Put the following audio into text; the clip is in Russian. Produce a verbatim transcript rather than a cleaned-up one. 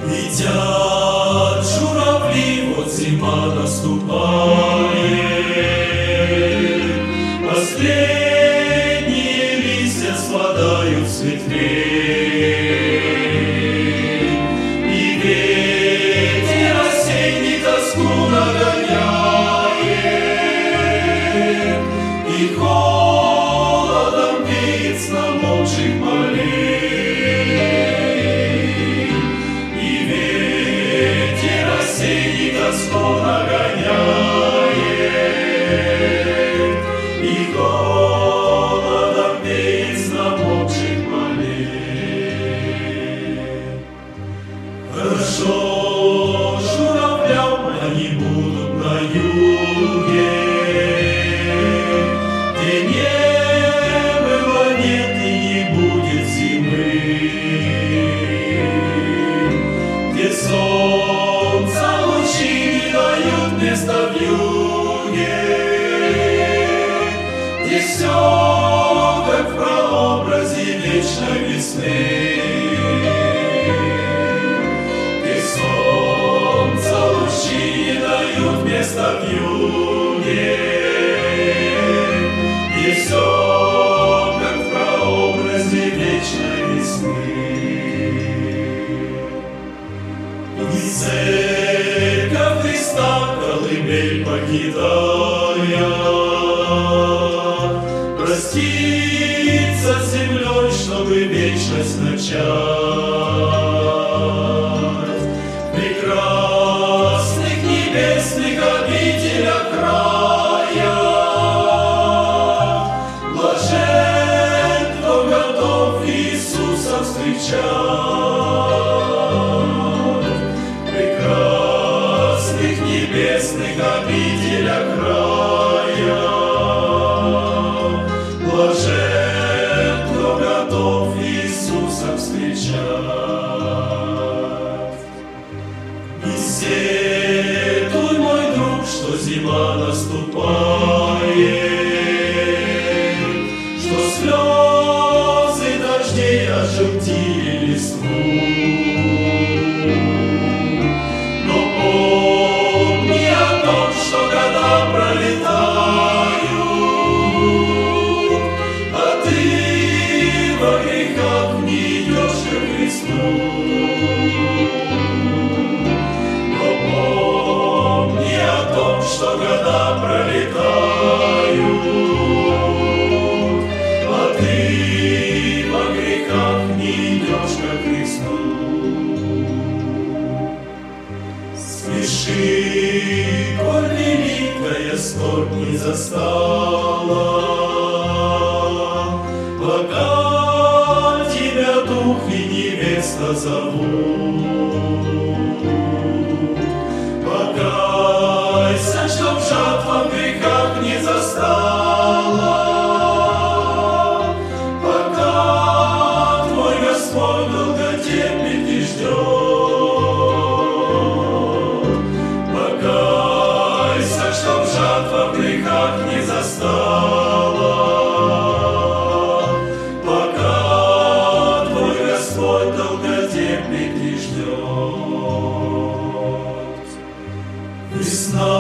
Летят журавли, вот зима наступает, последние листья спадают с ветвей, и ветер осенний тоску нагоняет, и холодом веет с намокших полей. Тоску нагоняет, и холодом веет с намокших полей. Хорошо журавлям, они будут на юге, где не было, нет и не будет зимы, где солнце место в юге, где все как в прообразе вечной весны, где солнце лучи не дают места в юге, где все как в прообразе вечной весны. И церковь Христа колыбель покидая, проститься с землей, чтобы вечность начать. В прекрасных небесных обителях края блажен, кто готов Иисуса встречать. Небесных обителях края блажен, кто готов Иисуса встречать. Не сетуй, мой друг, что зима наступает, что слезы дождей ожелтили листву. А ты во грехах не идешь ко Христу. Но помни о том, что года пролетают, а ты во грехах не идешь ко Христу. Спеши, коль великая скорбь не застала, пока тебя дух и невеста зовут. Покайся, чтоб жатва в грехах не застала, пока твой Господь долготерпит и ждет. Покайся, чтоб жатва в грехах не застала, пока твой Господь долготерпит и ждет. Весна